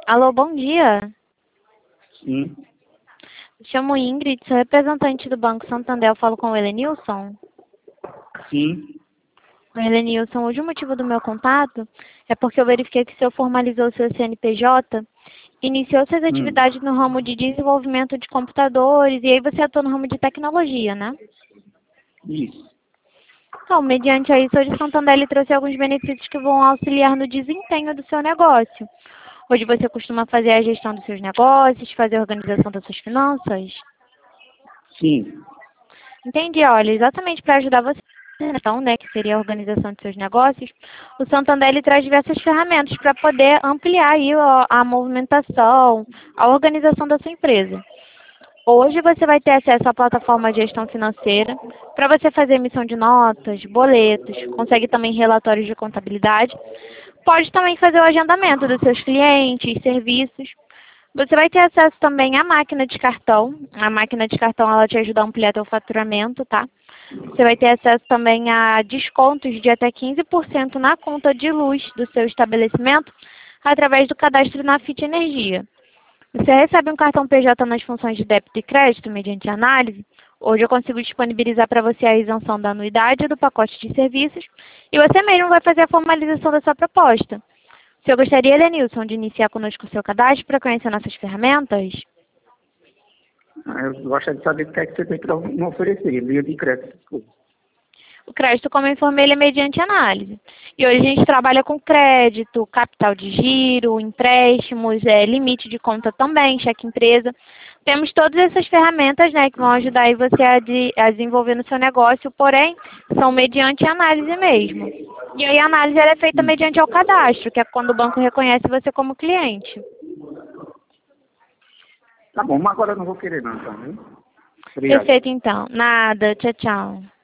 Alô, bom dia. Sim, Me chamo Ingrid, sou representante do Banco Santander. Eu falo com o Helenilson. sim. O Helenilson, hoje o motivo do meu contato é porque eu verifiquei que o senhor formalizou seu CNPJ, iniciou suas Hum, atividades no ramo de desenvolvimento de computadores e aí você atua no ramo de tecnologia, né? isso. Então, mediante a isso, hoje o Santander lhe trouxe alguns benefícios que vão auxiliar no desempenho do seu negócio. Hoje você costuma fazer a gestão dos seus negócios, fazer a organização das suas finanças? Sim. Entendi, olha, exatamente para ajudar você, então, né, que seria a organização de seus negócios, o Santander ele traz diversas ferramentas para poder ampliar aí a movimentação, a organização da sua empresa. Hoje você vai ter acesso à plataforma de gestão financeira para você fazer emissão de notas, boletos, consegue também relatórios de contabilidade, pode também fazer o agendamento dos seus clientes, serviços. Você vai ter acesso também à máquina de cartão. A máquina de cartão ela te ajuda a ampliar teu faturamento, tá? Você vai ter acesso também a descontos de até 15% na conta de luz do seu estabelecimento através do cadastro na Fit Energia. Você recebe um cartão PJ nas funções de débito e crédito mediante análise. Hoje eu consigo disponibilizar para você a isenção da anuidade do pacote de serviços e você mesmo vai fazer a formalização da sua proposta. O senhor gostaria, Lenilson, de iniciar conosco o seu cadastro para conhecer nossas ferramentas? Eu gostaria de saber o que é que você tem para me oferecer, linha de crédito. Essas coisas. O crédito, como eu informei, ele é mediante análise. E hoje a gente trabalha com crédito, capital de giro, empréstimos, limite de conta também, cheque empresa. Temos todas essas ferramentas, né, que vão ajudar aí você a desenvolver no seu negócio, porém, são mediante análise mesmo. E aí a análise ela é feita Hum. mediante ao cadastro, que é quando o banco reconhece você como cliente. Tá bom, mas agora eu não vou querer não, então, hein? Obrigado. Perfeito, então. Nada. Tchau, tchau.